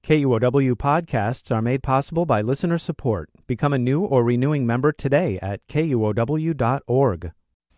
KUOW podcasts are made possible by listener support. Become a new or renewing member today at KUOW.org.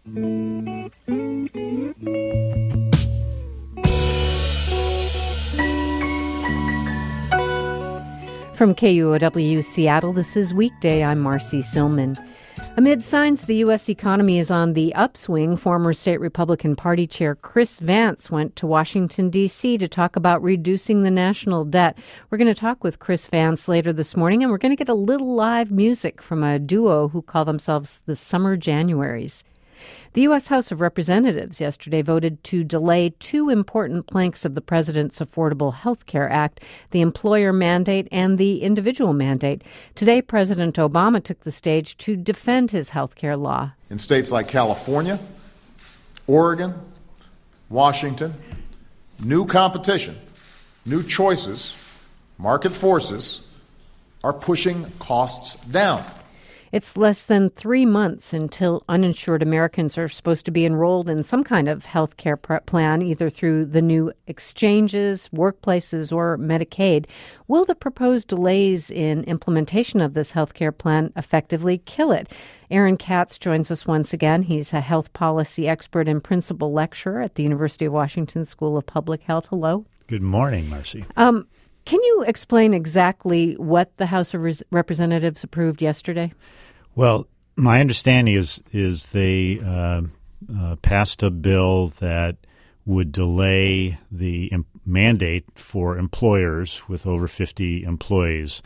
From KUOW Seattle, this is Weekday. I'm Marcy Silman. Amid signs the U.S. economy is on the upswing, former state Republican Party Chair Chris Vance went to Washington, D.C. to talk about reducing the national debt. We're going to talk with Chris Vance later this morning, and we're going to get a little live music from a duo who call themselves the Summer Januaries. The U.S. House of Representatives yesterday voted to delay two important planks of the President's Affordable Health Care Act, the employer mandate and the individual mandate. Today, President Obama took the stage to defend his health care law. In states like California, Oregon, Washington, new competition, new choices, market forces are pushing costs down. It's less than 3 months until uninsured Americans are supposed to be enrolled in some kind of health care plan, either through the new exchanges, workplaces, or Medicaid. Will the proposed delays in implementation of this health care plan effectively kill it? Aaron Katz joins us once again. He's a health policy expert and principal lecturer at the University of Washington School of Public Health. Hello. Good morning, Marcy. Can you explain exactly what the House of Representatives approved yesterday? Well, my understanding is they passed a bill that would delay the mandate for employers with over 50 employees,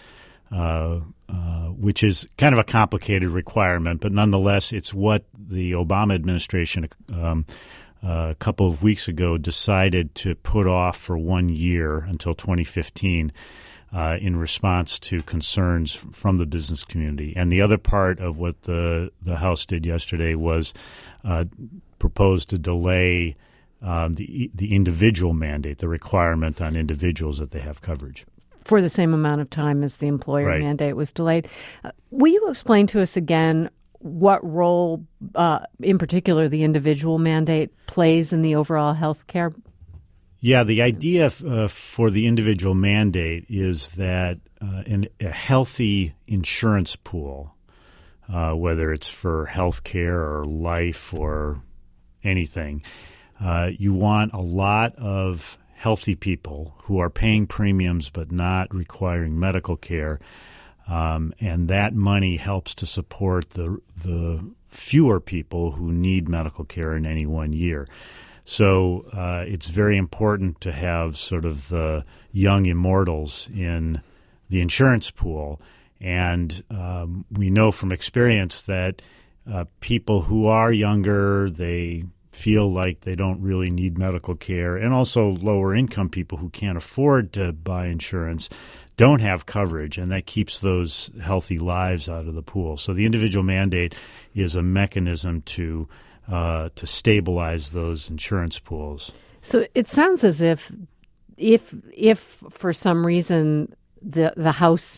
which is kind of a complicated requirement, but nonetheless, it's what the Obama administration a couple of weeks ago decided to put off for 1 year until 2015 in response to concerns from the business community. And the other part of what the House did yesterday was propose to delay the individual mandate, the requirement on individuals that they have coverage. For the same amount of time as the employer mandate was delayed. Will you explain to us again what role, in particular, the individual mandate plays in the overall health care? Yeah, the idea for the individual mandate is that in a healthy insurance pool, whether it's for health care or life or anything, you want a lot of healthy people who are paying premiums but not requiring medical care. And that money helps to support the fewer people who need medical care in any 1 year. So it's very important to have sort of the young immortals in the insurance pool. And we know from experience that people who are younger, they feel like they don't really need medical care, and also lower income people who can't afford to buy insurance don't have coverage, and that keeps those healthy lives out of the pool. So the individual mandate is a mechanism to stabilize those insurance pools. So it sounds as if for some reason the House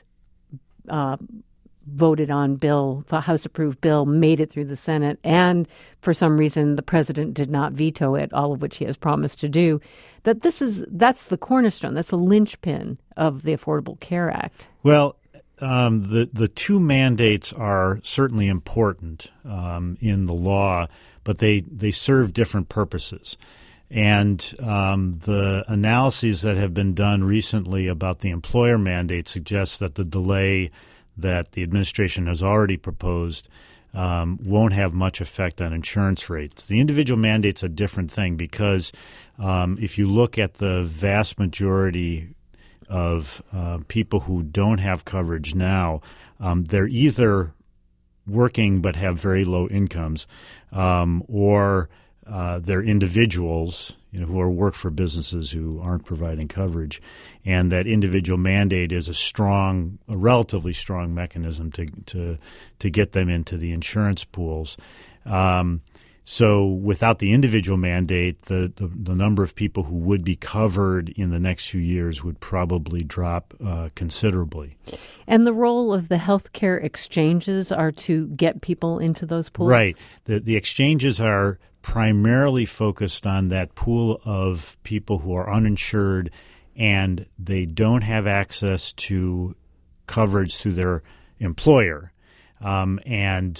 voted on bill, the House-approved bill made it through the Senate, and for some reason the president did not veto it, all of which he has promised to do, that's the cornerstone, that's the linchpin of the Affordable Care Act. Well, the two mandates are certainly important in the law, but they serve different purposes. And the analyses that have been done recently about the employer mandate suggest that the delay that the administration has already proposed won't have much effect on insurance rates. The individual mandate's a different thing because if you look at the vast majority of people who don't have coverage now, they're either working but have very low incomes, or they're individuals, who work for businesses who aren't providing coverage, and that individual mandate is a relatively strong mechanism to get them into the insurance pools. So without the individual mandate, the number of people who would be covered in the next few years would probably drop considerably. And the role of the healthcare exchanges are to get people into those pools? Right. The exchanges are primarily focused on that pool of people who are uninsured and they don't have access to coverage through their employer. And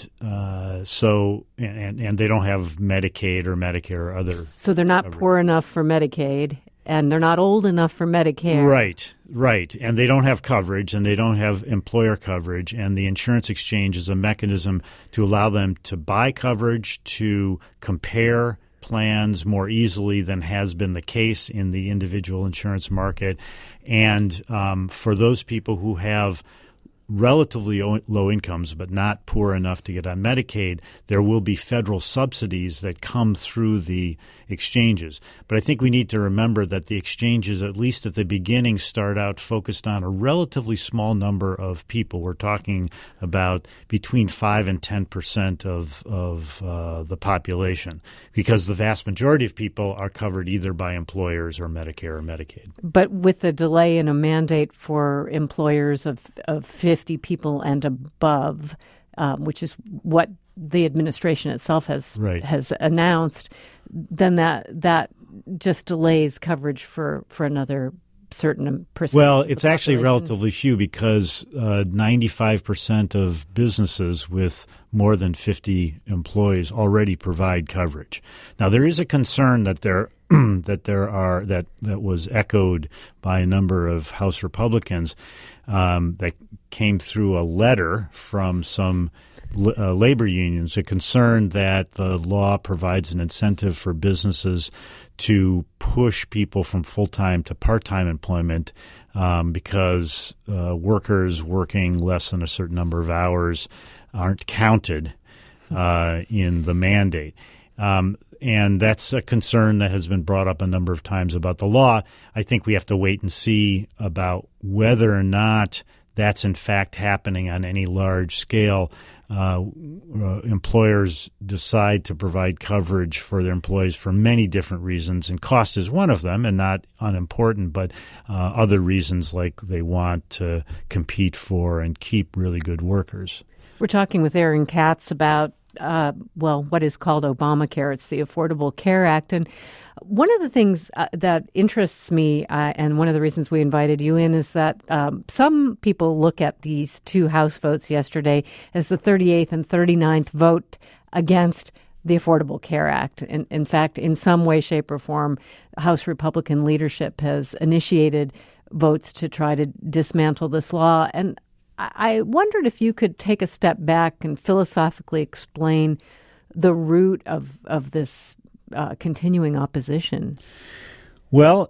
they don't have Medicaid or Medicare or other. So they're not poor enough for Medicaid, and they're not old enough for Medicare. Right. And they don't have coverage, and they don't have employer coverage. And the insurance exchange is a mechanism to allow them to buy coverage, to compare plans more easily than has been the case in the individual insurance market. And for those people who have relatively low incomes but not poor enough to get on Medicaid, there will be federal subsidies that come through the exchanges. But I think we need to remember that the exchanges, at least at the beginning, start out focused on a relatively small number of people. We're talking about between 5 and 10% of the population, because the vast majority of people are covered either by employers or Medicare or Medicaid. But with the delay in a mandate for employers of 50 people and above, which is what the administration itself has announced, then that just delays coverage for another certain percentage. Well, it's actually relatively few, because 95% of businesses with more than 50 employees already provide coverage. Now, there is a concern that that was echoed by a number of House Republicans that came through a letter from some labor unions, a concern that the law provides an incentive for businesses to push people from full-time to part-time employment because workers working less than a certain number of hours aren't counted in the mandate. And that's a concern that has been brought up a number of times about the law. I think we have to wait and see about whether or not that's in fact happening on any large scale. Employers decide to provide coverage for their employees for many different reasons, and cost is one of them, and not unimportant, but other reasons like they want to compete for and keep really good workers. We're talking with Aaron Katz about what is called Obamacare. It's the Affordable Care Act. And one of the things that interests me, and one of the reasons we invited you in, is that some people look at these two House votes yesterday as the 38th and 39th vote against the Affordable Care Act. In fact, in some way, shape, or form, House Republican leadership has initiated votes to try to dismantle this law. And I wondered if you could take a step back and philosophically explain the root of this continuing opposition. Well,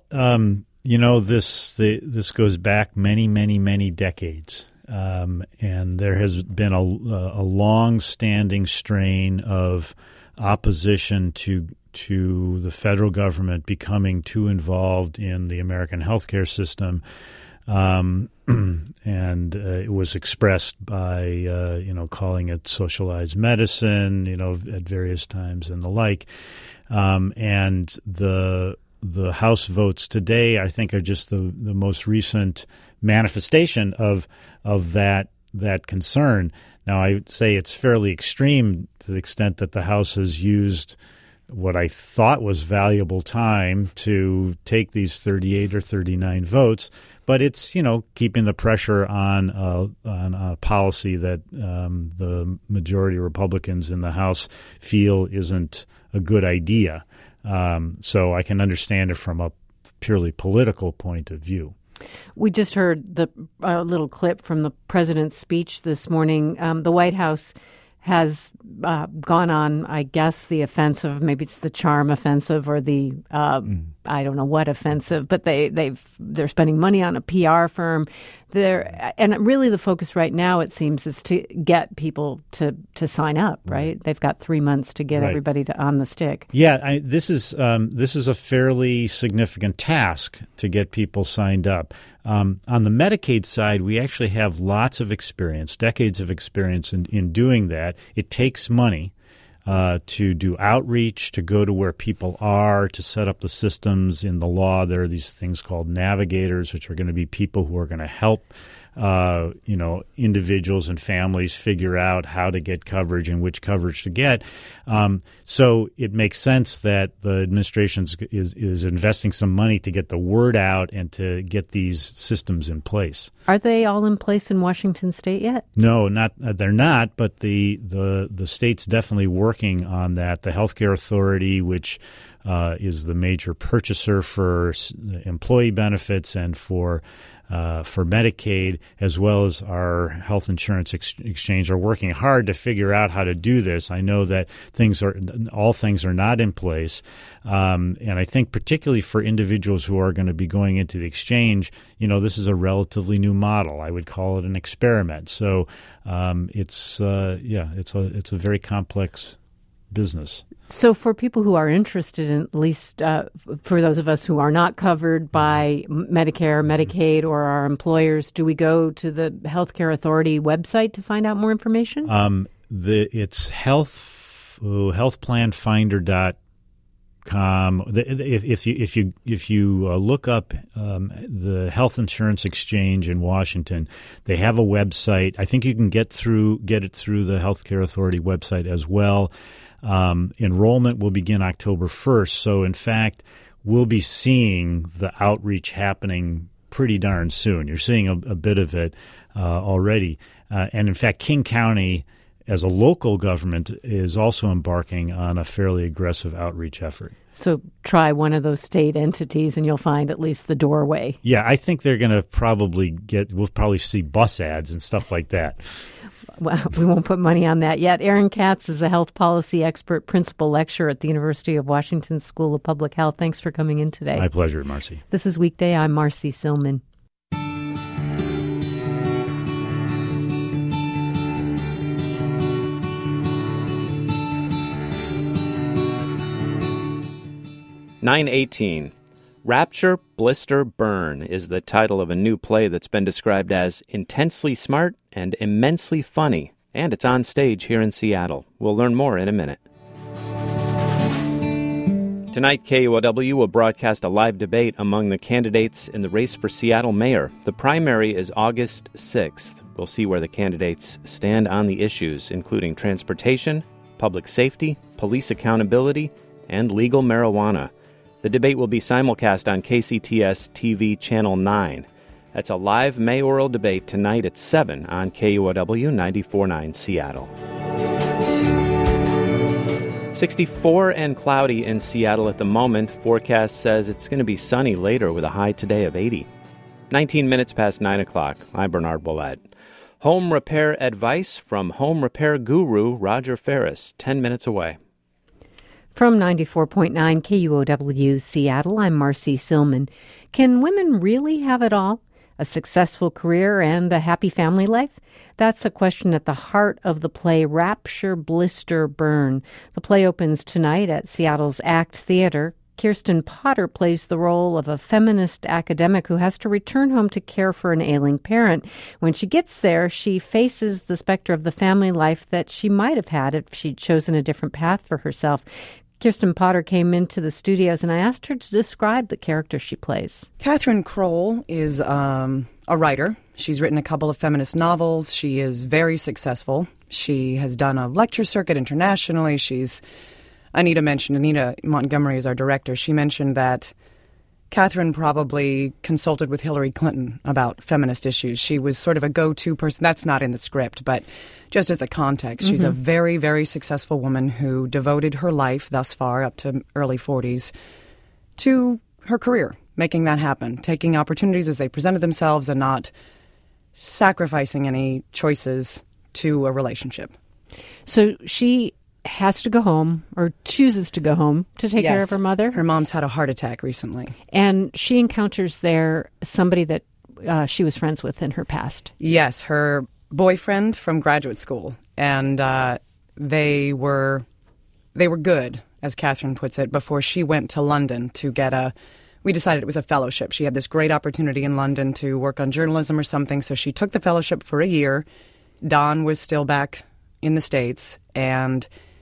this goes back many, many, many decades, and there has been a long-standing strain of opposition to the federal government becoming too involved in the American healthcare system. And it was expressed by, calling it socialized medicine, at various times and the like. And the House votes today, I think, are just the most recent manifestation of that concern. Now, I would say it's fairly extreme to the extent that the House has used what I thought was valuable time to take these 38 or 39 votes, but it's keeping the pressure on a policy that the majority of Republicans in the House feel isn't a good idea. So I can understand it from a purely political point of view. We just heard the little clip from the president's speech this morning. The White House has gone on, I guess, the offensive. Maybe it's the charm offensive or the I don't know what offensive, but they're spending money on a PR firm. And really the focus right now, it seems, is to get people to sign up. Right? They've got 3 months to get everybody on the stick. Yeah, this is a fairly significant task to get people signed up. On the Medicaid side, we actually have lots of experience, decades of experience in doing that. It takes money. to do outreach, to go to where people are, to set up the systems in the law. There are these things called navigators, which are going to be people who are going to help individuals and families figure out how to get coverage and which coverage to get. So it makes sense that the administration is investing some money to get the word out and to get these systems in place. Are they all in place in Washington State yet? No, they're not. But the state's definitely working on that. The Healthcare Authority, which is the major purchaser for employee benefits and for Medicaid, as well as our health insurance exchange, are working hard to figure out how to do this. I know that all things are not in place, and I think particularly for individuals who are going to be going into the exchange, this is a relatively new model. I would call it an experiment. So it's a very complex business. So for people who are interested, in, at least for those of us who are not covered by Medicare, Medicaid, or our employers, do we go to the Healthcare Authority website to find out more information? It's healthplanfinder.com. If you look up the Health Insurance Exchange in Washington, they have a website. I think you can get it through the Healthcare Authority website as well. Enrollment will begin October 1st. So, in fact, we'll be seeing the outreach happening pretty darn soon. You're seeing a bit of it already. And, in fact, King County, as a local government, is also embarking on a fairly aggressive outreach effort. So try one of those state entities and you'll find at least the doorway. Yeah, I think they're going to we'll probably see bus ads and stuff like that. Well, we won't put money on that yet. Aaron Katz is a health policy expert, principal lecturer at the University of Washington School of Public Health. Thanks for coming in today. My pleasure, Marcy. This is Weekday. I'm Marcy Silman. (9:18) Rapture, Blister, Burn is the title of a new play that's been described as intensely smart and immensely funny, and it's on stage here in Seattle. We'll learn more in a minute. Tonight, KUOW will broadcast a live debate among the candidates in the race for Seattle mayor. The primary is August 6th. We'll see where the candidates stand on the issues, including transportation, public safety, police accountability, and legal marijuana. The debate will be simulcast on KCTS TV Channel 9. That's a live mayoral debate tonight at 7 on KUOW 94.9 Seattle. 64 and cloudy in Seattle at the moment. Forecast says it's going to be sunny later with a high today of 80. 19 minutes past 9 o'clock. I'm Bernard Bollett. Home repair advice from home repair guru Roger Ferris, 10 minutes away. From 94.9 KUOW Seattle, I'm Marcy Silman. Can women really have it all? A successful career and a happy family life? That's a question at the heart of the play Rapture, Blister, Burn. The play opens tonight at Seattle's ACT Theater. Kirsten Potter plays the role of a feminist academic who has to return home to care for an ailing parent. When she gets there, she faces the specter of the family life that she might have had if she'd chosen a different path for herself. Kirsten Potter came into the studios, and I asked her to describe the character she plays. Catherine Kroll is a writer. She's written a couple of feminist novels. She is very successful. She has done a lecture circuit internationally. Anita Montgomery is our director. She mentioned that Catherine probably consulted with Hillary Clinton about feminist issues. She was sort of a go-to person. That's not in the script, but just as a context, she's a very, very successful woman who devoted her life thus far, up to early 40s, to her career, making that happen, taking opportunities as they presented themselves and not sacrificing any choices to a relationship. So she has to go home, or chooses to go home, to take care of her mother. Her mom's had a heart attack recently. And she encounters there somebody that she was friends with in her past. Yes, her boyfriend from graduate school. And they were good, as Catherine puts it, before she went to London to get we decided it was a fellowship. She had this great opportunity in London to work on journalism or something, so she took the fellowship for a year. Don was still back in the States, and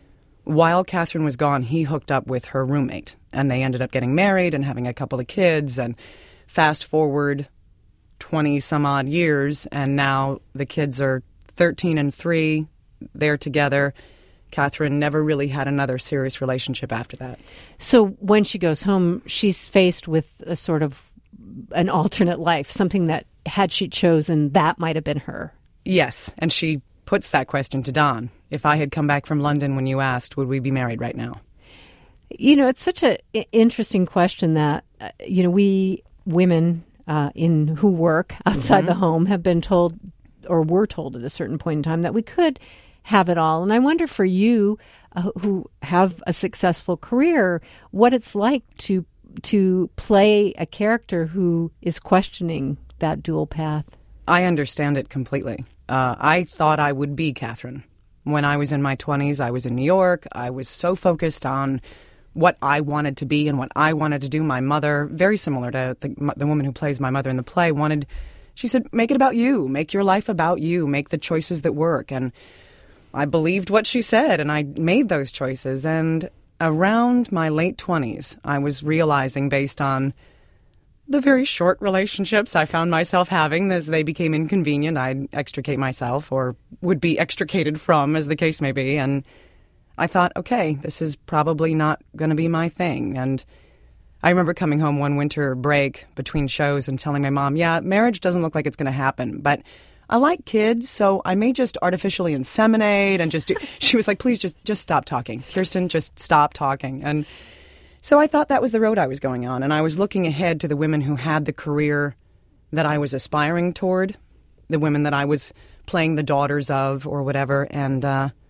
while Catherine was gone, he hooked up with her roommate, and they ended up getting married and having a couple of kids. And fast forward 20-some-odd years, and now the kids are 13 and 3. They're together. Catherine never really had another serious relationship after that. So when she goes home, she's faced with a sort of an alternate life, something that, had she chosen, that might have been her. Yes, and she puts that question to Don. If I had come back from London when you asked, would we be married right now? You know, it's such an interesting question that, we women who work outside the home have been told, or were told at a certain point in time, that we could have it all. And I wonder for you, who have a successful career, what it's like to play a character who is questioning that dual path. I understand it completely. I thought I would be Catherine. When I was in my 20s, I was in New York. I was so focused on what I wanted to be and what I wanted to do. My mother, very similar to the woman who plays my mother in the play, she said, make it about you. Make your life about you. Make the choices that work. And I believed what she said, and I made those choices. And around my late 20s, I was realizing, based on the very short relationships I found myself having, as they became inconvenient, I'd extricate myself or would be extricated from, as the case may be. And I thought, okay, this is probably not going to be my thing. And I remember coming home one winter break between shows and telling my mom, yeah, marriage doesn't look like it's going to happen, but I like kids, so I may just artificially inseminate and just do. She was like, please just stop talking. Kirsten, just stop talking. And so I thought that was the road I was going on, and I was looking ahead to the women who had the career that I was aspiring toward, the women that I was playing the daughters of or whatever, and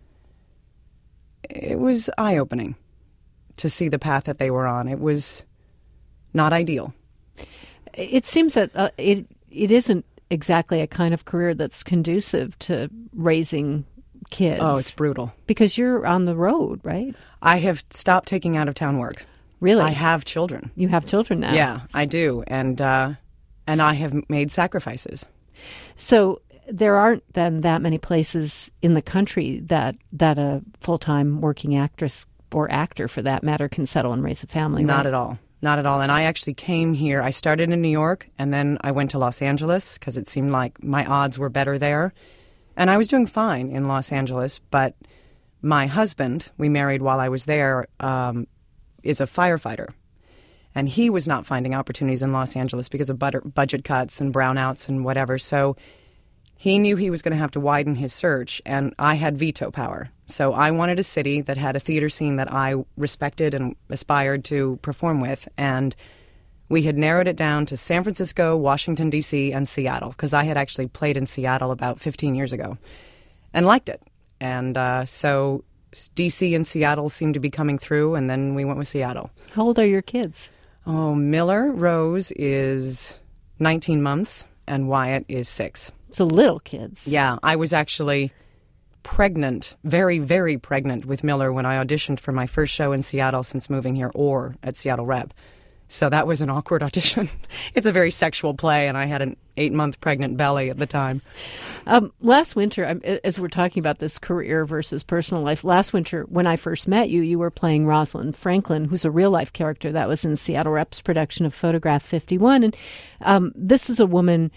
it was eye-opening to see the path that they were on. It was not ideal. It seems that it isn't exactly a kind of career that's conducive to raising kids. Oh, it's brutal. Because you're on the road, right? I have stopped taking out-of-town work. Really? I have children. You have children now? Yeah, I do. And I have made sacrifices. So there aren't then that many places in the country that a full-time working actress or actor, for that matter, can settle and raise a family, right? Not at all. Not at all. And I actually came here. I started in New York, and then I went to Los Angeles because it seemed like my odds were better there. And I was doing fine in Los Angeles, but my husband, we married while I was there, is a firefighter. And he was not finding opportunities in Los Angeles because of budget cuts and brownouts and whatever. So he knew he was going to have to widen his search, and I had veto power. So I wanted a city that had a theater scene that I respected and aspired to perform with. And we had narrowed it down to San Francisco, Washington, D.C., and Seattle, because I had actually played in Seattle about 15 years ago and liked it. And so D.C. and Seattle seemed to be coming through, and then we went with Seattle. How old are your kids? Oh, Miller Rose is 19 months, and Wyatt is 6. So little kids. Yeah, I was actually pregnant, very, very pregnant with Miller when I auditioned for my first show in Seattle since moving here, or at Seattle Rep. So that was an awkward audition. It's a very sexual play, and I had an 8-month pregnant belly at the time. Last winter, as we're talking about this career versus personal life, last winter when I first met you, you were playing Rosalind Franklin, who's a real-life character that was in Seattle Rep's production of Photograph 51. And this is a woman,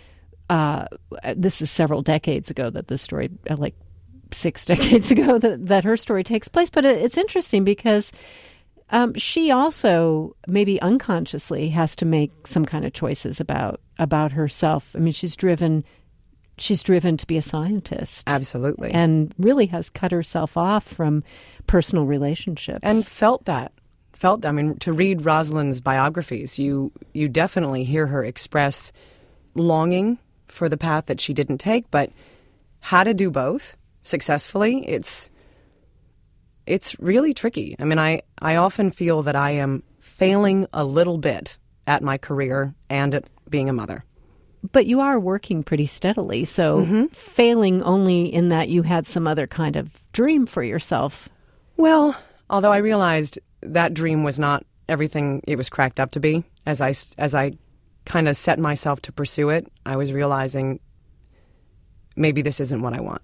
this is several decades ago that this story, like 6 decades ago, that her story takes place. But it's interesting because she also, maybe unconsciously, has to make some kind of choices about herself. I mean, she's driven to be a scientist. Absolutely. And really has cut herself off from personal relationships. And felt that. I mean, to read Rosalind's biographies, you definitely hear her express longing for the path that she didn't take, but how to do both successfully, it's really tricky. I mean, I often feel that I am failing a little bit at my career and at being a mother. But you are working pretty steadily, so failing only in that you had some other kind of dream for yourself. Well, although I realized that dream was not everything it was cracked up to be, as I kind of set myself to pursue it, I was realizing maybe this isn't what I want.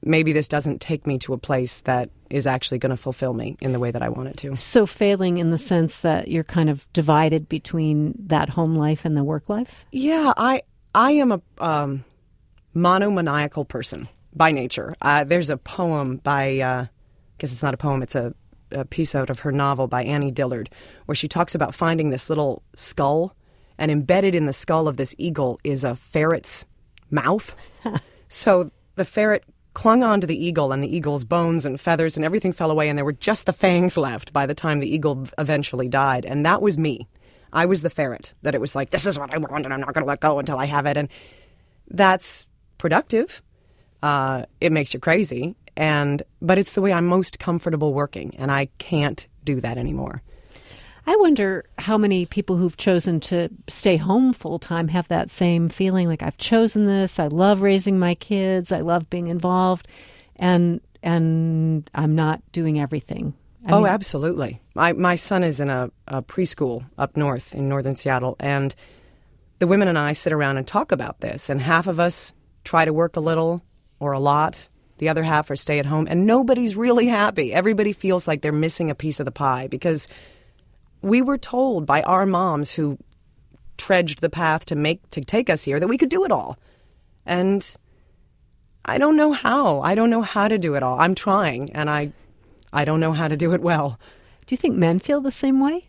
maybe this doesn't take me to a place that is actually going to fulfill me in the way that I want it to. So failing in the sense that you're kind of divided between that home life and the work life? Yeah, I am a monomaniacal person by nature. There's a poem by, I guess it's not a poem, it's a piece out of her novel by Annie Dillard, where she talks about finding this little skull, and embedded in the skull of this eagle is a ferret's mouth. So the ferret clung onto the eagle, and the eagle's bones and feathers and everything fell away, and there were just the fangs left by the time the eagle eventually died. And that was me. I was the ferret, that it was like, this is what I want, and I'm not going to let go until I have it. And that's productive. It makes you crazy. But it's the way I'm most comfortable working, and I can't do that anymore. I wonder how many people who've chosen to stay home full-time have that same feeling, like, I've chosen this, I love raising my kids, I love being involved, and I'm not doing everything. I mean, absolutely. My son is in a preschool up north in northern Seattle, and the women and I sit around and talk about this, and half of us try to work a little or a lot. The other half are stay at home, and nobody's really happy. Everybody feels like they're missing a piece of the pie because we were told by our moms who trudged the path to take us here that we could do it all. And I don't know how. I don't know how to do it all. I'm trying, and I don't know how to do it well. Do you think men feel the same way?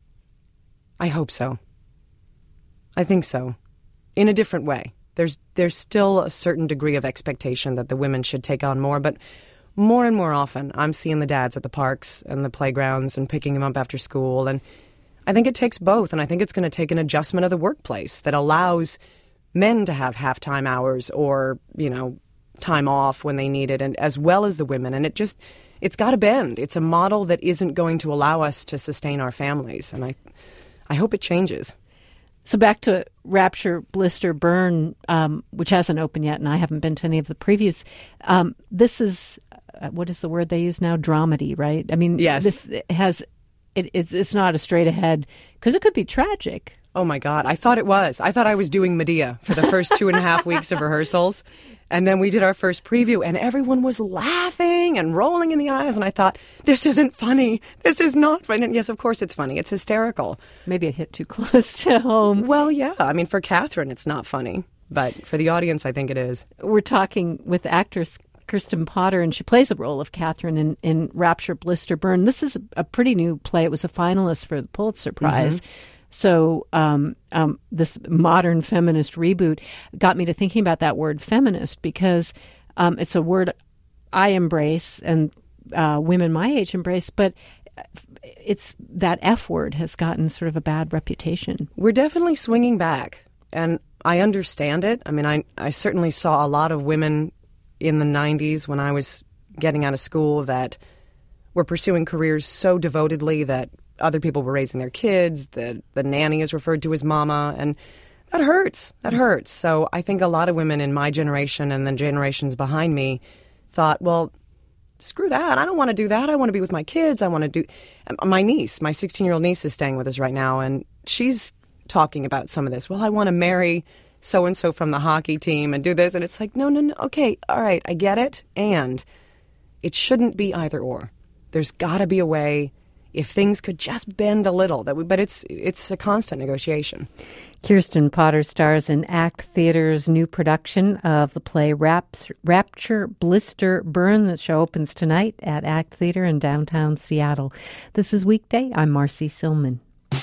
I hope so. I think so. In a different way. There's still a certain degree of expectation that the women should take on more, but more and more often I'm seeing the dads at the parks and the playgrounds and picking them up after school, and I think it takes both, and I think it's going to take an adjustment of the workplace that allows men to have half-time hours or, time off when they need it, and as well as the women, and it's got to bend. It's a model that isn't going to allow us to sustain our families, and I hope it changes. So back to Rapture, Blister, Burn, which hasn't opened yet, and I haven't been to any of the previews. This is, what is the word they use now? Dramedy, right? I mean, yes. This has, it's not a straight ahead, because it could be tragic. Oh, my God. I thought it was. I thought I was doing Medea for the first 2.5 weeks of rehearsals. And then we did our first preview, and everyone was laughing and rolling in the eyes. And I thought, this isn't funny. This is not funny. And yes, of course it's funny. It's hysterical. Maybe it hit too close to home. Well, yeah. I mean, for Catherine, it's not funny. But for the audience, I think it is. We're talking with actress Kirsten Potter, and she plays the role of Catherine in Rapture, Blister, Burn. This is a pretty new play. It was a finalist for the Pulitzer Prize. Mm-hmm. So this modern feminist reboot got me to thinking about that word feminist, because it's a word I embrace and women my age embrace, but it's that F word has gotten sort of a bad reputation. We're definitely swinging back, and I understand it. I mean, I certainly saw a lot of women in the 90s when I was getting out of school that were pursuing careers so devotedly that other people were raising their kids. The nanny is referred to as mama, and that hurts. That hurts. So I think a lot of women in my generation and the generations behind me thought, well, screw that. I don't want to do that. I want to be with my kids. I want to do... My niece, my 16-year-old niece is staying with us right now, and she's talking about some of this. Well, I want to marry so-and-so from the hockey team and do this. And it's like, no. Okay, all right, I get it. And it shouldn't be either or. There's got to be a way... if things could just bend a little, but it's a constant negotiation. Kirsten Potter stars in ACT Theater's new production of the play Rapture, Blister, Burn. The show opens tonight at ACT Theater in downtown Seattle. This is Weekday. I'm Marcy Silman.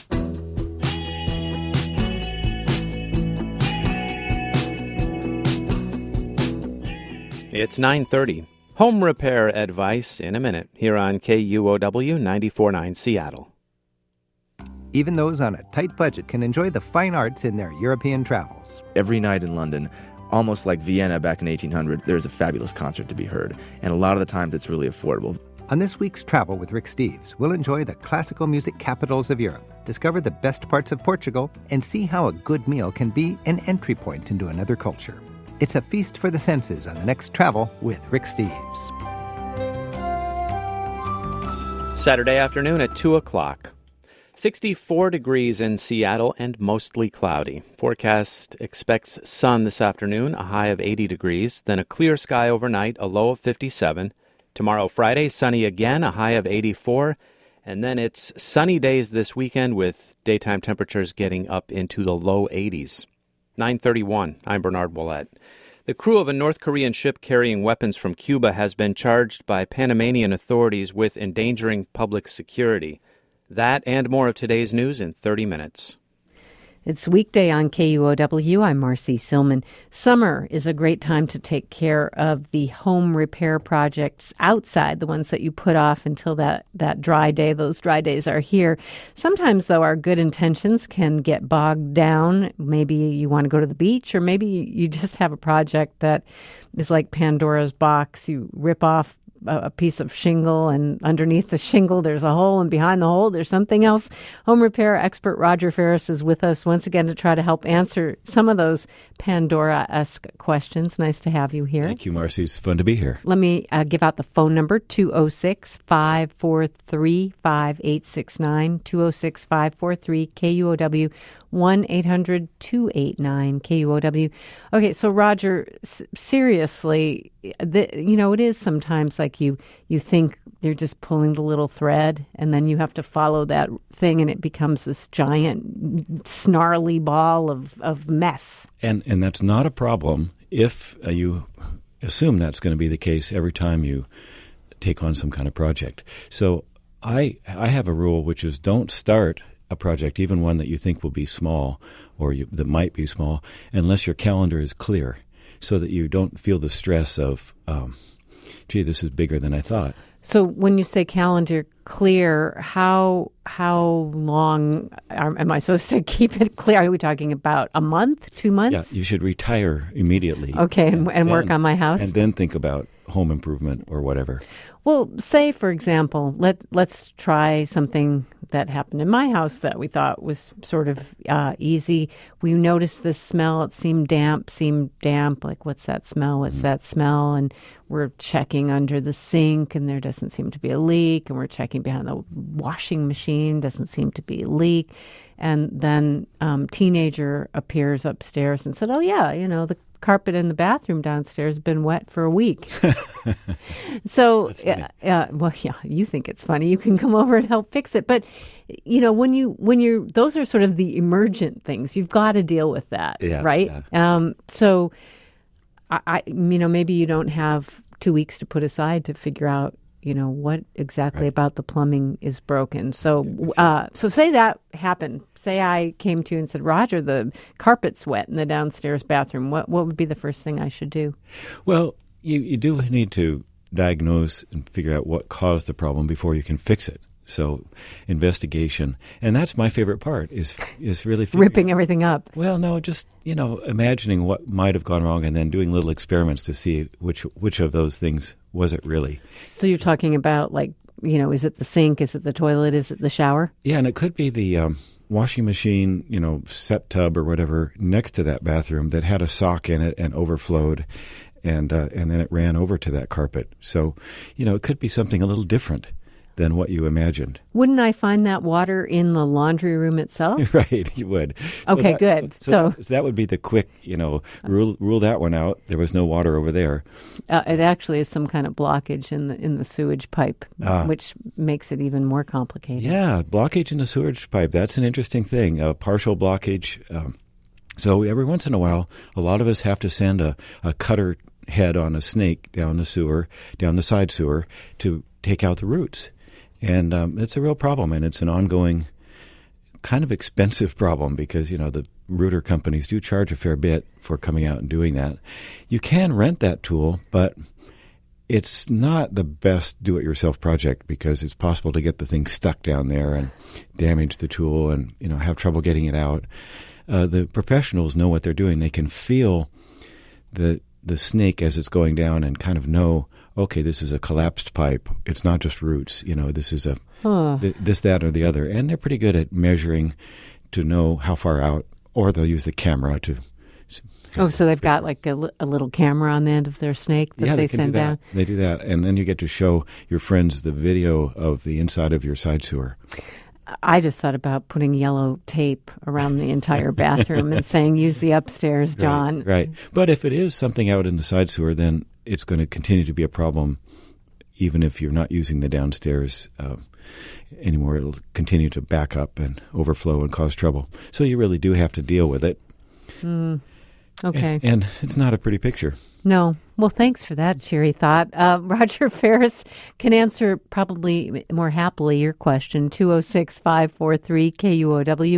It's 9:30. Home repair advice in a minute here on KUOW 94.9 Seattle. Even those on a tight budget can enjoy the fine arts in their European travels. Every night in London, almost like Vienna back in 1800, there's a fabulous concert to be heard. And a lot of the times it's really affordable. On this week's Travel with Rick Steves, we'll enjoy the classical music capitals of Europe, discover the best parts of Portugal, and see how a good meal can be an entry point into another culture. It's a feast for the senses on the next Travel with Rick Steves. Saturday afternoon at 2 o'clock. 64 degrees in Seattle and mostly cloudy. Forecast expects sun this afternoon, a high of 80 degrees, then a clear sky overnight, a low of 57. Tomorrow, Friday, sunny again, a high of 84. And then it's sunny days this weekend with daytime temperatures getting up into the low 80s. 9:31, I'm Bernard Ouellette. The crew of a North Korean ship carrying weapons from Cuba has been charged by Panamanian authorities with endangering public security. That and more of today's news in 30 minutes. It's weekday on KUOW. I'm Marcy Silman. Summer is a great time to take care of the home repair projects outside, the ones that you put off until that dry day. Those dry days are here. Sometimes, though, our good intentions can get bogged down. Maybe you want to go to the beach, or maybe you just have a project that is like Pandora's box. You rip off a piece of shingle, and underneath the shingle there's a hole, and behind the hole there's something else. Home repair expert Roger Ferris is with us once again to try to help answer some of those Pandora-esque questions. Nice to have you here. Thank you, Marcy. It's fun to be here. Let me give out the phone number, 206-543-5869, 206-543-KUOW, 1-800-289-KUOW. Okay, so Roger, seriously, it is sometimes like you think you're just pulling the little thread, and then you have to follow that thing, and it becomes this giant, snarly ball of mess. And that's not a problem if you assume that's going to be the case every time you take on some kind of project. So I have a rule, which is don't start a project, even one that you think will be small or that might be small, unless your calendar is clear, so that you don't feel the stress of, gee, this is bigger than I thought. So when you say calendar clear, how long am I supposed to keep it clear? Are we talking about a month, 2 months? Yeah, you should retire immediately. Okay, and work on my house? And then think about home improvement or whatever. Well, say, for example, let's try something that happened in my house that we thought was sort of easy. We noticed this smell. It seemed damp. Like, what's that smell? What's that smell? And we're checking under the sink, and there doesn't seem to be a leak. And we're checking behind the washing machine. Doesn't seem to be a leak. And then teenager appears upstairs and said, oh, yeah, the carpet in the bathroom downstairs has been wet for a week. So, you think it's funny. You can come over and help fix it. But, when you're, those are sort of the emergent things. You've got to deal with that, right? Yeah. So, maybe you don't have 2 weeks to put aside to figure out, what exactly about the plumbing is broken. So say that happened. Say I came to you and said, Roger, the carpet's wet in the downstairs bathroom. What would be the first thing I should do? Well, you do need to diagnose and figure out what caused the problem before you can fix it. So investigation. And that's my favorite part is really ripping everything up. Well, no, just, imagining what might have gone wrong and then doing little experiments to see which of those things was it really. So you're talking about is it the sink? Is it the toilet? Is it the shower? Yeah, and it could be the washing machine, set tub or whatever next to that bathroom that had a sock in it and overflowed. And then it ran over to that carpet. So, it could be something a little different than what you imagined. Wouldn't I find that water in the laundry room itself? Right, you would. Okay, good. So that would be the quick, rule that one out. There was no water over there. It actually is some kind of blockage in the sewage pipe, which makes it even more complicated. Yeah, blockage in the sewage pipe. That's an interesting thing. A partial blockage. So every once in a while, a lot of us have to send a cutter head on a snake down the side sewer, to take out the roots. And it's a real problem, and it's an ongoing kind of expensive problem because, the rooter companies do charge a fair bit for coming out and doing that. You can rent that tool, but it's not the best do-it-yourself project because it's possible to get the thing stuck down there and damage the tool and, have trouble getting it out. The professionals know what they're doing. They can feel the snake as it's going down and kind of know, okay, this is a collapsed pipe. It's not just roots. This is this, that, or the other. And they're pretty good at measuring to know how far out, or they'll use the camera to. So they've got like a little camera on the end of their snake that they send down? They do that. And then you get to show your friends the video of the inside of your side sewer. I just thought about putting yellow tape around the entire bathroom and saying, use the upstairs, John. Right. But if it is something out in the side sewer, then it's going to continue to be a problem even if you're not using the downstairs anymore. It'll continue to back up and overflow and cause trouble. So you really do have to deal with it. Okay. And it's not a pretty picture. No. Well, thanks for that cheery thought. Roger Ferris can answer probably more happily your question. 206-543-KUOW,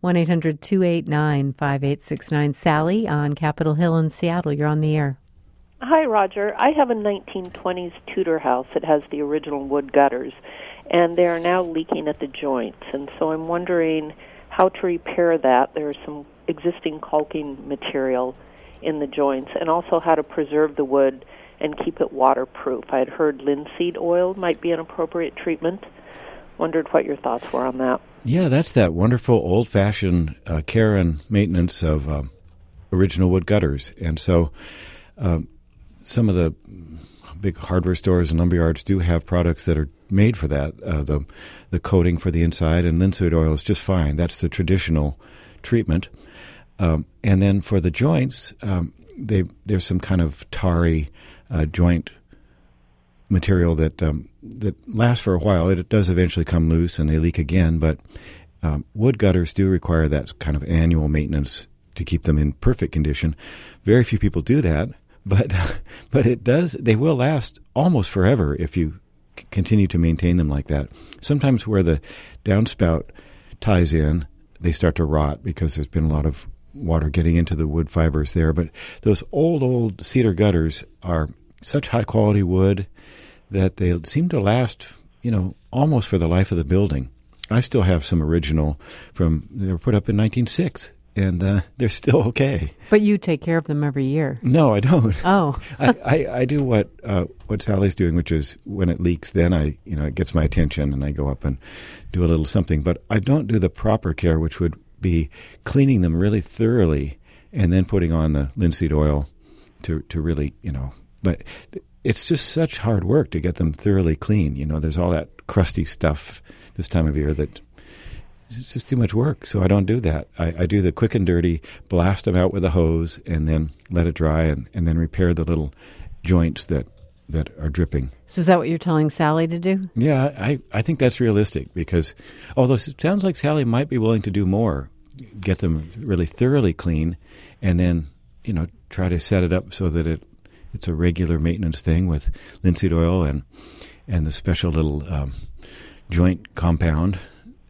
1-800-289-5869. Sally on Capitol Hill in Seattle. You're on the air. Hi, Roger. I have a 1920s Tudor house that has the original wood gutters, and they are now leaking at the joints. And so I'm wondering how to repair that. There's some existing caulking material in the joints, and also how to preserve the wood and keep it waterproof. I had heard linseed oil might be an appropriate treatment. Wondered what your thoughts were on that. Yeah, that's that wonderful old-fashioned care and maintenance of original wood gutters. And so some of the big hardware stores and lumberyards do have products that are made for that. The coating for the inside, and linseed oil is just fine. That's the traditional treatment. And then for the joints, there's some kind of tarry joint material that lasts for a while. It does eventually come loose and they leak again, but wood gutters do require that kind of annual maintenance to keep them in perfect condition. Very few people do that, but it does. They will last almost forever if you continue to maintain them like that. Sometimes where the downspout ties in, they start to rot because there's been a lot of water getting into the wood fibers there. But those old cedar gutters are such high-quality wood that they seem to last, almost for the life of the building. I still have some original they were put up in 1906, and they're still okay. But you take care of them every year. No, I don't. Oh. I do what Sally's doing, which is when it leaks, then it gets my attention, and I go up and do a little something. But I don't do the proper care, which would be cleaning them really thoroughly and then putting on the linseed oil to really, But it's just such hard work to get them thoroughly clean. There's all that crusty stuff this time of year that it's just too much work. So I don't do that. I do the quick and dirty, blast them out with a hose, and then let it dry, and then repair the little joints that are dripping. So is that what you're telling Sally to do? Yeah, I think that's realistic, because although it sounds like Sally might be willing to do more, get them really thoroughly clean, and then, try to set it up so that it's a regular maintenance thing with linseed oil and the special little joint compound.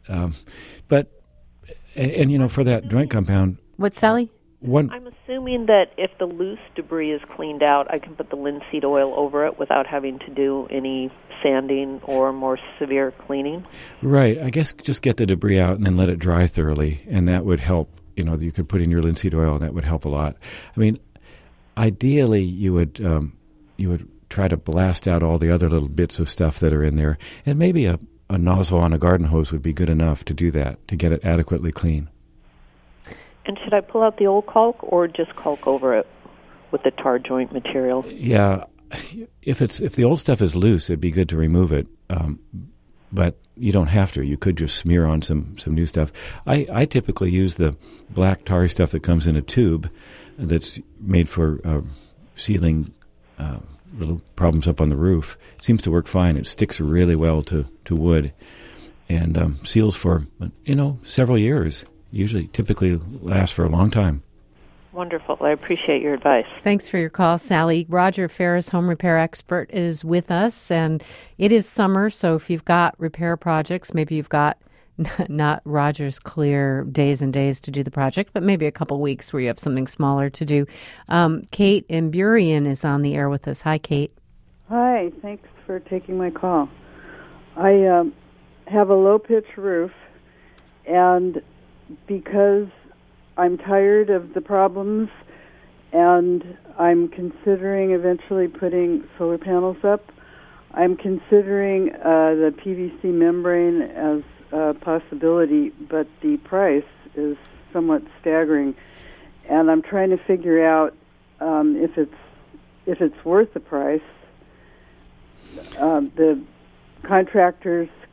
But for that joint compound... What, Sally? I'm assuming that if the loose debris is cleaned out, I can put the linseed oil over it without having to do any sanding or more severe cleaning. Right. I guess just get the debris out and then let it dry thoroughly, and that would help. You could put in your linseed oil, and that would help a lot. I mean, ideally, you would try to blast out all the other little bits of stuff that are in there, and maybe a nozzle on a garden hose would be good enough to do that, to get it adequately clean. And should I pull out the old caulk or just caulk over it with the tar joint material? Yeah, if the old stuff is loose, it'd be good to remove it. But you don't have to. You could just smear on some new stuff. I typically use the black tarry stuff that comes in a tube that's made for sealing little problems up on the roof. It seems to work fine. It sticks really well to wood and seals for several years. Typically lasts for a long time. Wonderful. I appreciate your advice. Thanks for your call, Sally. Roger Ferris, home repair expert, is with us, and it is summer, so if you've got repair projects, maybe you've got not Roger's clear days and days to do the project, but maybe a couple weeks where you have something smaller to do. Kate in Burien is on the air with us. Hi, Kate. Hi. Thanks for taking my call. I have a low-pitch roof, and because I'm tired of the problems and I'm considering eventually putting solar panels up, I'm considering the PVC membrane as a possibility, but the price is somewhat staggering. And I'm trying to figure out if it's worth the price. The contractors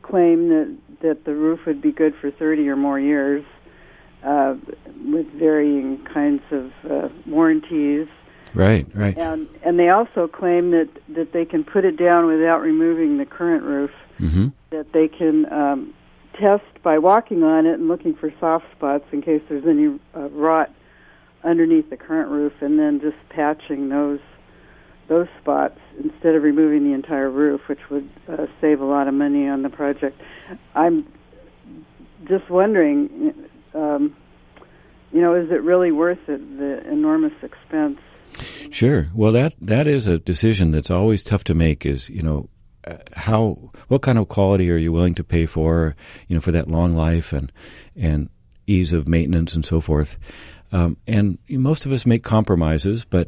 claim that the roof would be good for 30 or more years with varying kinds of warranties. Right. And they also claim that they can put it down without removing the current roof, that they can test by walking on it and looking for soft spots in case there's any rot underneath the current roof, and then just patching those spots instead of removing the entire roof, which would save a lot of money on the project. I'm just wondering, is it really worth it, the enormous expense? Sure. Well, that is a decision that's always tough to make. Is what kind of quality are you willing to pay for? For that long life and ease of maintenance and so forth. And most of us make compromises, but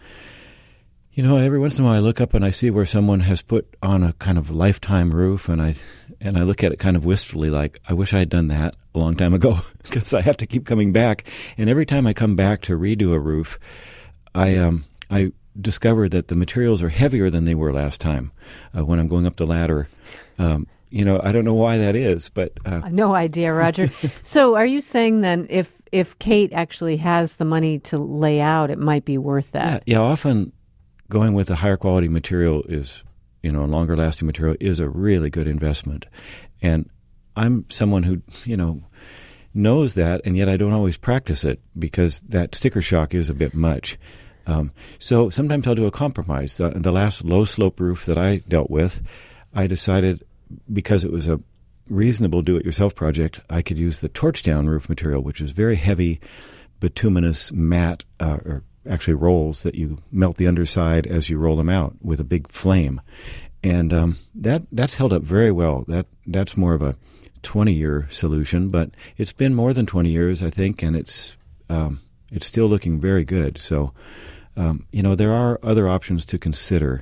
every once in a while I look up and I see where someone has put on a kind of lifetime roof, and I look at it kind of wistfully, like I wish I had done that a long time ago, because I have to keep coming back. And every time I come back to redo a roof, I discover that the materials are heavier than they were last time when I'm going up the ladder. I don't know why that is, but no idea, Roger. So, are you saying then if Kate actually has the money to lay out, it might be worth that? Yeah. Often going with a higher quality material is, a longer lasting material is a really good investment, and I'm someone who knows that, and yet I don't always practice it because that sticker shock is a bit much. So sometimes I'll do a compromise. The last low-slope roof that I dealt with, I decided, because it was a reasonable do-it-yourself project, I could use the torch-down roof material, which is very heavy, bituminous, matte, or actually rolls that you melt the underside as you roll them out with a big flame. And that's held up very well. That's more of a 20-year solution, but it's been more than 20 years, I think, and it's still looking very good. So, there are other options to consider.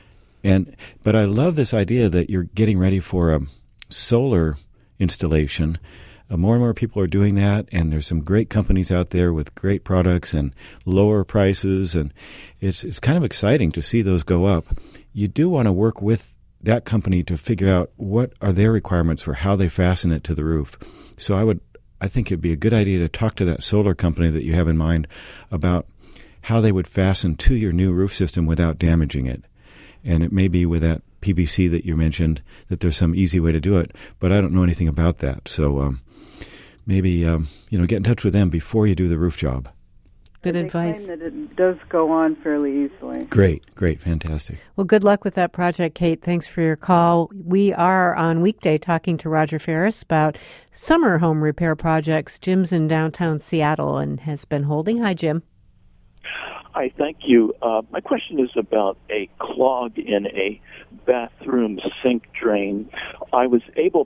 But I love this idea that you're getting ready for a solar installation. More and more people are doing that, and there's some great companies out there with great products and lower prices, and it's kind of exciting to see those go up. You do want to work with that company to figure out what are their requirements for how they fasten it to the roof. So I think it'd be a good idea to talk to that solar company that you have in mind about how they would fasten to your new roof system without damaging it. And it may be with that PVC that you mentioned that there's some easy way to do it, but I don't know anything about that. So maybe get in touch with them before you do the roof job. Good advice. They claim that it does go on fairly easily. Great, fantastic. Well, good luck with that project, Kate. Thanks for your call. We are on weekday talking to Roger Ferris about summer home repair projects. Jim's in downtown Seattle and has been holding. Hi, Jim. Hi, thank you. My question is about a clog in a bathroom sink drain. I was able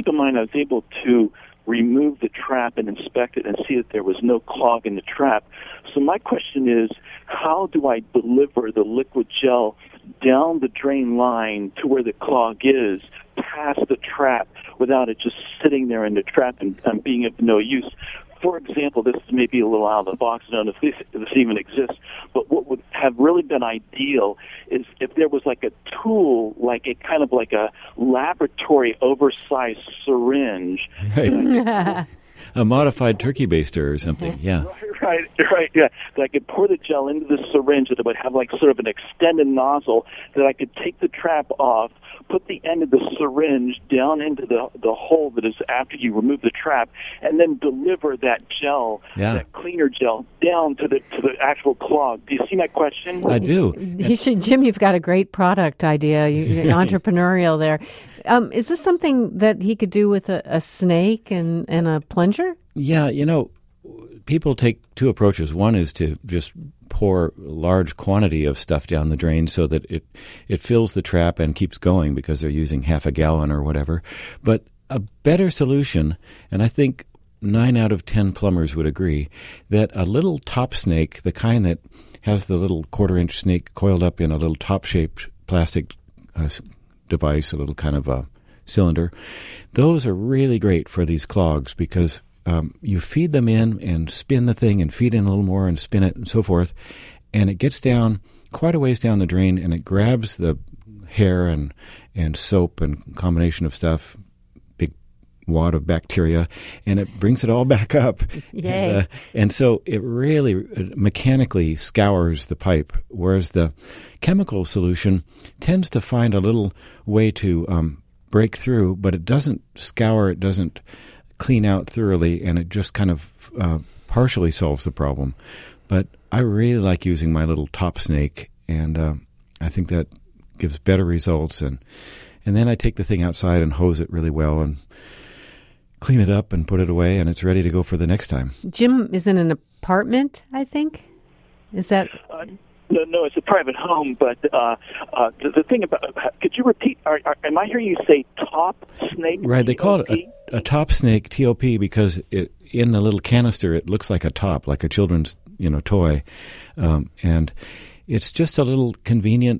to remove the trap and inspect it and see that there was no clog in the trap. So my question is, how do I deliver the liquid gel down the drain line to where the clog is, past the trap, without it just sitting there in the trap and being of no use? For example, this may be a little out of the box. I don't know if this even exists, but what would have really been ideal is if there was like a tool, like a laboratory oversized syringe. Right. A modified turkey baster or something, yeah. Right, yeah. That I could pour the gel into the syringe, that it would have like sort of an extended nozzle, that I could take the trap off, put the end of the syringe down into the hole that is after you remove the trap, and then deliver that gel, that cleaner gel, down to the actual clog. Do you see my question? I do. Jim, you've got a great product idea. You're entrepreneurial there. Is this something that he could do with a snake and a plunger? Yeah, people take two approaches. One is to just pour a large quantity of stuff down the drain so that it fills the trap and keeps going because they're using half a gallon or whatever. But a better solution, and I think 9 out of 10 plumbers would agree, that a little top snake, the kind that has the little 1/4-inch snake coiled up in a little top-shaped plastic device, a little kind of a cylinder, those are really great for these clogs because you feed them in and spin the thing and feed in a little more and spin it and so forth, and it gets down quite a ways down the drain and it grabs the hair and soap and combination of stuff wad of bacteria, and it brings it all back up. Yay. And so it really mechanically scours the pipe, whereas the chemical solution tends to find a little way to break through, but it doesn't scour, it doesn't clean out thoroughly, and it just kind of partially solves the problem. But I really like using my little top snake, and I think that gives better results. And then I take the thing outside and hose it really well and clean it up and put it away, and it's ready to go for the next time. Jim is in an apartment, I think. Is that... No, it's a private home, but the thing about... Could you repeat? Am I hearing you say top snake? Right, they call it a top snake, TOP, because in the little canister it looks like a top, like a children's toy. And it's just a little convenient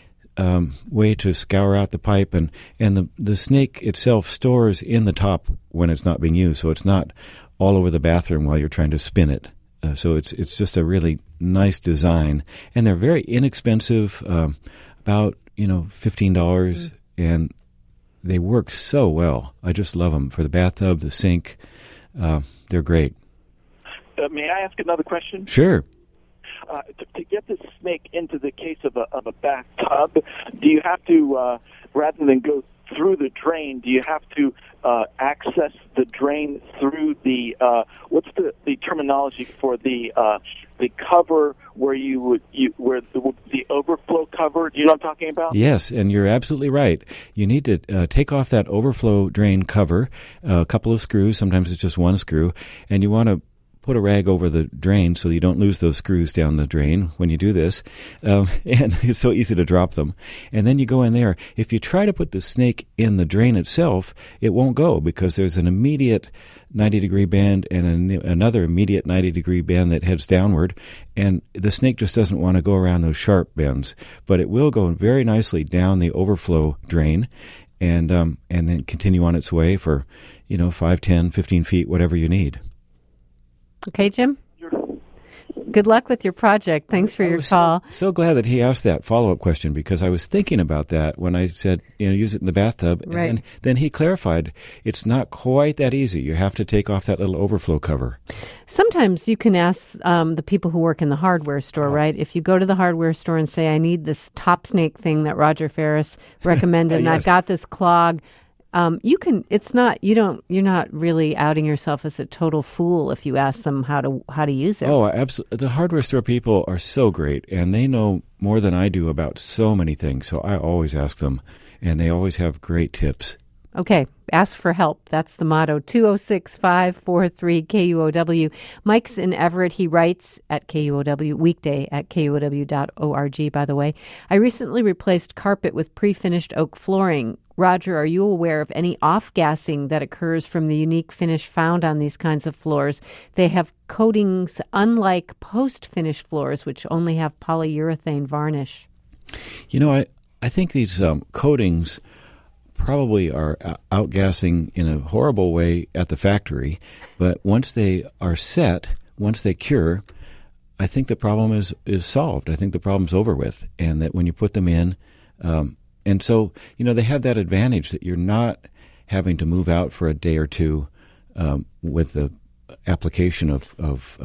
way to scour out the pipe, and the snake itself stores in the top when it's not being used, so it's not all over the bathroom while you're trying to spin it. So it's just a really nice design, and they're very inexpensive, about $15, and they work so well. I just love them for the bathtub, the sink. They're great. May I ask another question? Sure. To get the snake into the case of a bathtub, do you have to, rather than go through the drain, do you have to access the drain through the what's the terminology for the cover where where the overflow cover? Do you know what I'm talking about? Yes, and you're absolutely right. You need to take off that overflow drain cover, a couple of screws. Sometimes it's just one screw, and you want to put a rag over the drain so you don't lose those screws down the drain when you do this. And it's so easy to drop them. And then you go in there. If you try to put the snake in the drain itself, it won't go because there's an immediate 90-degree bend and another immediate 90-degree bend that heads downward. And the snake just doesn't want to go around those sharp bends. But it will go very nicely down the overflow drain and then continue on its way for, 5, 10, 15 feet, whatever you need. Okay, Jim? Good luck with your project. Thanks for your call. So glad that he asked that follow-up question because I was thinking about that when I said, use it in the bathtub. Right. And then he clarified it's not quite that easy. You have to take off that little overflow cover. Sometimes you can ask the people who work in the hardware store, right? If you go to the hardware store and say, I need this top snake thing that Roger Ferris recommended, and I've got this clog. You're not really outing yourself as a total fool if you ask them how to use it. Oh, absolutely. The hardware store people are so great, and they know more than I do about so many things. So I always ask them, and they always have great tips. Okay. Ask for help. That's the motto. 206-543-KUOW. Mike's in Everett. He writes at KUOW, weekday at KUOW.org, by the way. I recently replaced carpet with pre-finished oak flooring. Roger, are you aware of any off-gassing that occurs from the unique finish found on these kinds of floors? They have coatings unlike post-finish floors, which only have polyurethane varnish. I think these coatings probably are outgassing in a horrible way at the factory, but once they are set, once they cure, I think the problem is solved. I think the problem's over with, and that when you put them in, and so, they have that advantage that you're not having to move out for a day or two with the application of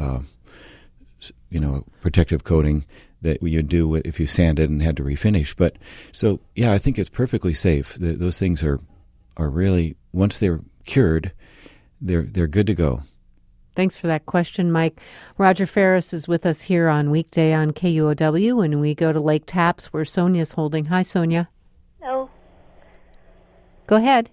protective coating that you'd do if you sanded and had to refinish. But so, yeah, I think it's perfectly safe. Those things are really, once they're cured, they're good to go. Thanks for that question, Mike. Roger Ferris is with us here on Weekday on KUOW, and we go to Lake Tapps where Sonia's holding. Hi, Sonia. Hello. Go ahead.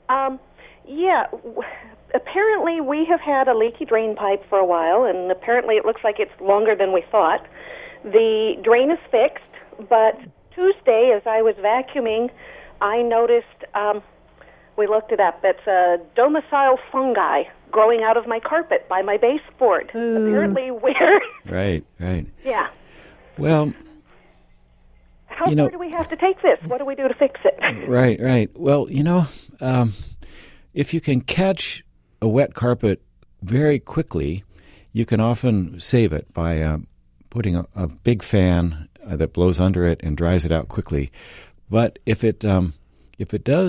Apparently we have had a leaky drain pipe for a while, and apparently it looks like it's longer than we thought. The drain is fixed, but Tuesday, as I was vacuuming, I noticed, we looked it up, it's a domicile fungi growing out of my carpet by my baseboard. Apparently weird. Right. Yeah. Well, how far do we have to take this? What do we do to fix it? Right. Well, if you can catch a wet carpet very quickly, you can often save it by putting a big fan that blows under it and dries it out quickly. But if it does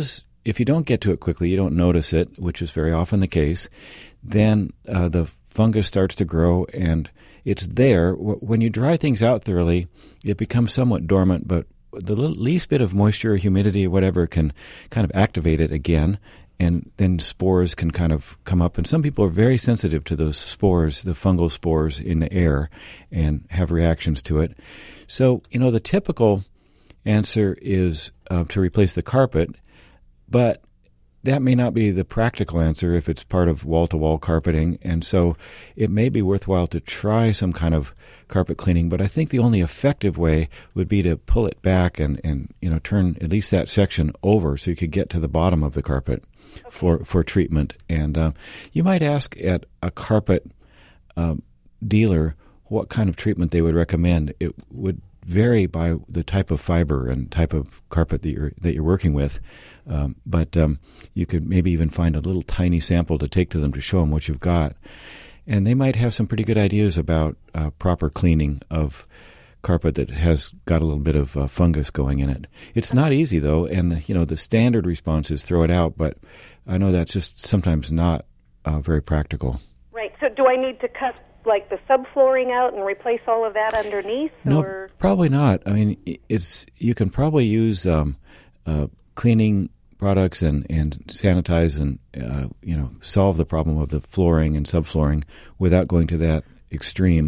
if you don't get to it quickly, you don't notice it, which is very often the case, then the fungus starts to grow, and it's there. When you dry things out thoroughly, it becomes somewhat dormant, but the least bit of moisture or humidity or whatever can kind of activate it again, and then spores can kind of come up. And some people are very sensitive to those spores, the fungal spores in the air, and have reactions to it. So, the typical answer is to replace the carpet, but that may not be the practical answer if it's part of wall-to-wall carpeting, and so it may be worthwhile to try some kind of carpet cleaning, but I think the only effective way would be to pull it back and turn at least that section over so you could get to the bottom of the carpet for treatment. And you might ask at a carpet dealer what kind of treatment they would recommend. It would vary by the type of fiber and type of carpet that you're working with. But you could maybe even find a little tiny sample to take to them to show them what you've got. And they might have some pretty good ideas about proper cleaning of carpet that has got a little bit of fungus going in it. It's not easy, though, and the standard response is throw it out, but I know that's just sometimes not very practical. Right. So do I need to cut like the subflooring out and replace all of that underneath? No, or? Probably not. I mean, you can probably use cleaning products and sanitize and solve the problem of the flooring and subflooring without going to that extreme.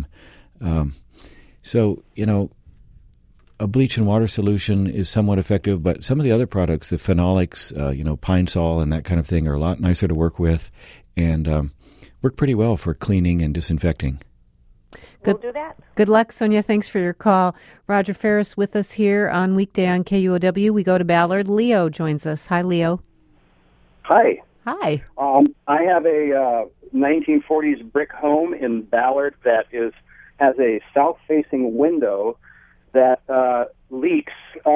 So a bleach and water solution is somewhat effective, but some of the other products, the phenolics, Pine Sol and that kind of thing, are a lot nicer to work with and work pretty well for cleaning and disinfecting. We'll do that. Good luck, Sonia. Thanks for your call. Roger Ferris with us here on Weekday on KUOW. We go to Ballard. Leo joins us. Hi, Leo. Hi. Hi. I have a 1940s brick home in Ballard that has a south-facing window that leaks,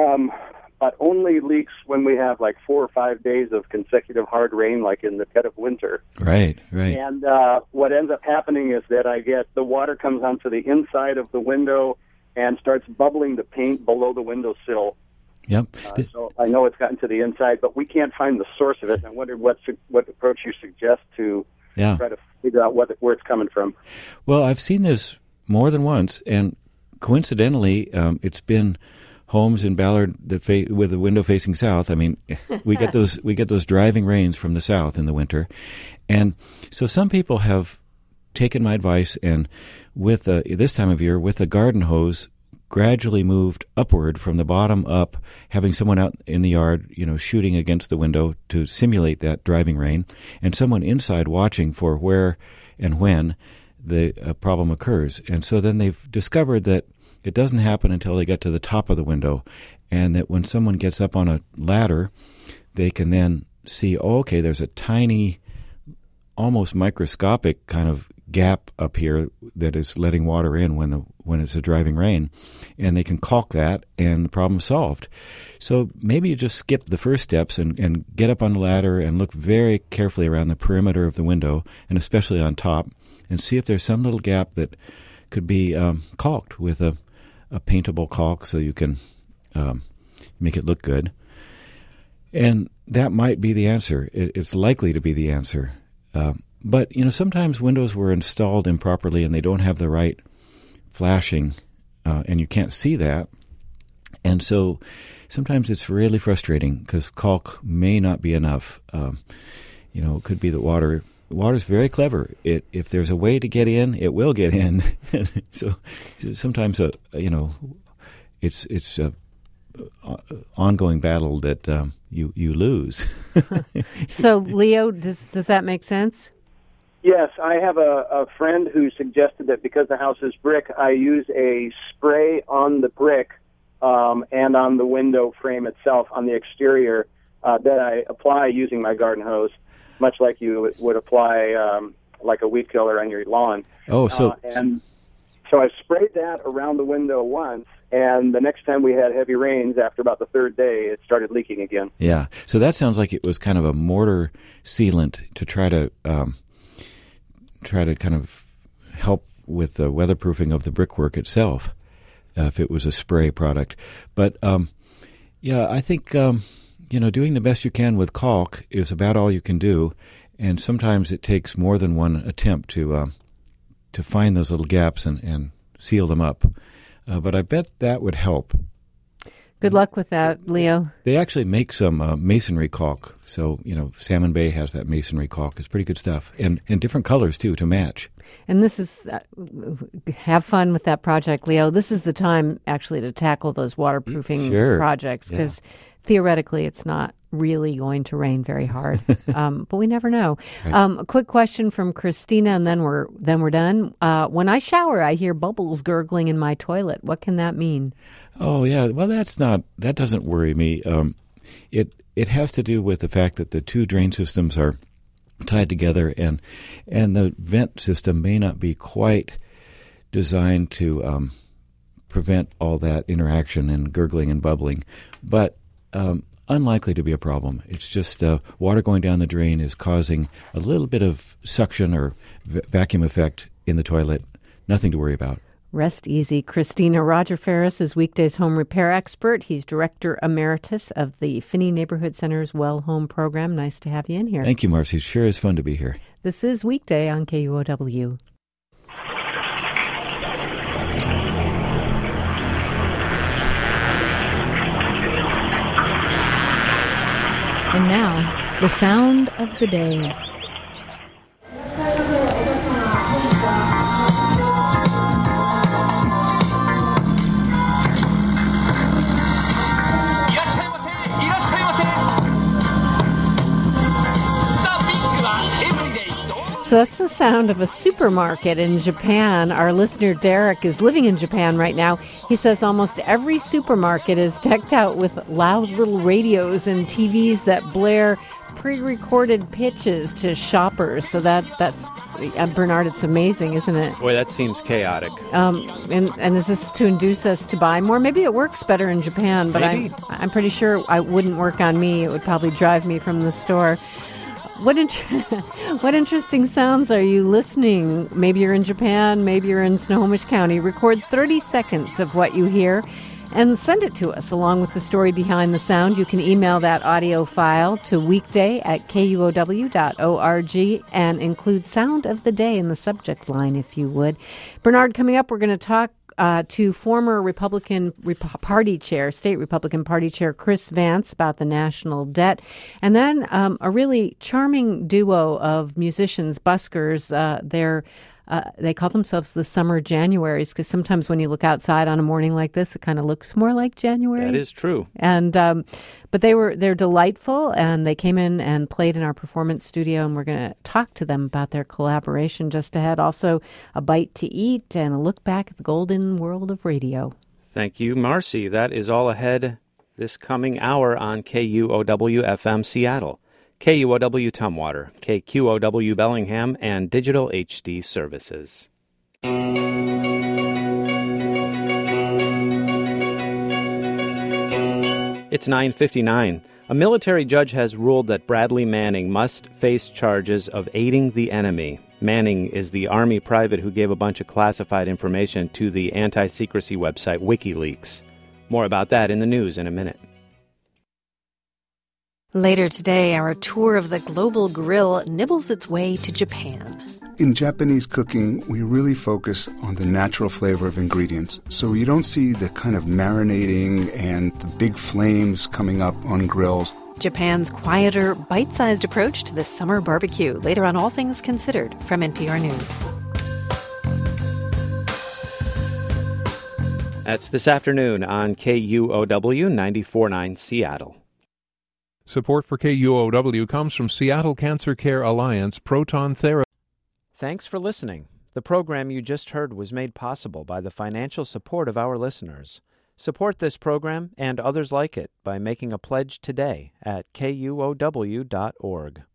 but only leaks when we have like 4 or 5 days of consecutive hard rain, like in the dead of winter. Right. And what ends up happening is that the water comes onto the inside of the window and starts bubbling the paint below the windowsill. Yep. So I know it's gotten to the inside, but we can't find the source of it. And I wondered what approach you suggest to try to figure out where it's coming from. Well, I've seen this more than once, and coincidentally, it's been homes in Ballard with the window facing south. I mean, we get those driving rains from the south in the winter, and so some people have taken my advice and with this time of year with a garden hose gradually moved upward from the bottom up, having someone out in the yard, shooting against the window to simulate that driving rain, and someone inside watching for where and when the problem occurs. And so then they've discovered that it doesn't happen until they get to the top of the window, and that when someone gets up on a ladder, they can then see, okay, there's a tiny, almost microscopic kind of gap up here that is letting water in when it's a driving rain, and they can caulk that, and the problem's solved. So maybe you just skip the first steps and get up on the ladder and look very carefully around the perimeter of the window, and especially on top, and see if there's some little gap that could be caulked with a paintable caulk so you can make it look good. And that might be the answer. It's likely to be the answer. But, sometimes windows were installed improperly and they don't have the right flashing, and you can't see that. And so sometimes it's really frustrating because caulk may not be enough. It could be that water's very clever. If there's a way to get in, it will get in. so sometimes, it's a ongoing battle that you lose. So, Leo, does that make sense? Yes, I have a friend who suggested that because the house is brick, I use a spray on the brick and on the window frame itself, on the exterior, that I apply using my garden hose, much like you would apply like a weed killer on your lawn. Oh, so... and so I sprayed that around the window once, and the next time we had heavy rains, after about the third day, it started leaking again. Yeah, so that sounds like it was kind of a mortar sealant to try to kind of help with the weatherproofing of the brickwork itself, if it was a spray product. But, I think doing the best you can with caulk is about all you can do, and sometimes it takes more than one attempt to find those little gaps and seal them up. But I bet that would help. Good luck with that, Leo. They actually make some masonry caulk. So, Salmon Bay has that masonry caulk. It's pretty good stuff. And different colors, too, to match. And this is, have fun with that project, Leo. This is the time, actually, to tackle those waterproofing projects, because theoretically it's not really going to rain very hard. But we never know. Right. A quick question from Christina, and then we're done. When I shower, I hear bubbles gurgling in my toilet. What can that mean? Oh, yeah. Well, that doesn't worry me. It has to do with the fact that the two drain systems are tied together, and the vent system may not be quite designed to prevent all that interaction and gurgling and bubbling, but unlikely to be a problem. It's just water going down the drain is causing a little bit of suction or vacuum effect in the toilet. Nothing to worry about. Rest easy, Christina. Roger Ferris is Weekdays home repair expert. He's Director Emeritus of the Finney Neighborhood Center's Well Home Program. Nice to have you in here. Thank you, Marcy. It sure is fun to be here. This is Weekday on KUOW. And now, the sound of the day. So that's the sound of a supermarket in Japan. Our listener Derek is living in Japan right now. He says almost every supermarket is decked out with loud little radios and TVs that blare pre-recorded pitches to shoppers. So that's Bernard, it's amazing, isn't it? Boy, that seems chaotic. And is this to induce us to buy more? Maybe it works better in Japan, but I'm pretty sure it wouldn't work on me. It would probably drive me from the store. What interesting sounds are you listening? Maybe you're in Japan, maybe you're in Snohomish County. Record 30 seconds of what you hear and send it to us along with the story behind the sound. You can email that audio file to weekday@kuow.org and include sound of the day in the subject line if you would. Bernard, coming up, we're going to talk to former Republican Party Chair, State Republican Party Chair Chris Vance about the national debt. And then a really charming duo of musicians, buskers. They call themselves the Summer Januaries because sometimes when you look outside on a morning like this, it kind of looks more like January. That is true. And but they're delightful, and they came in and played in our performance studio, and we're going to talk to them about their collaboration just ahead. Also, a bite to eat and a look back at the golden world of radio. Thank you, Marcy. That is all ahead this coming hour on KUOW-FM Seattle, KUOW Tumwater, KQOW Bellingham, and Digital HD Services. It's 9:59. A military judge has ruled that Bradley Manning must face charges of aiding the enemy. Manning is the Army private who gave a bunch of classified information to the anti-secrecy website WikiLeaks. More about that in the news in a minute. Later today, our tour of the global grill nibbles its way to Japan. In Japanese cooking, we really focus on the natural flavor of ingredients. So you don't see the kind of marinating and the big flames coming up on grills. Japan's quieter, bite-sized approach to the summer barbecue. Later on All Things Considered from NPR News. That's this afternoon on KUOW 94.9 Seattle. Support for KUOW comes from Seattle Cancer Care Alliance Proton Therapy. Thanks for listening. The program you just heard was made possible by the financial support of our listeners. Support this program and others like it by making a pledge today at KUOW.org.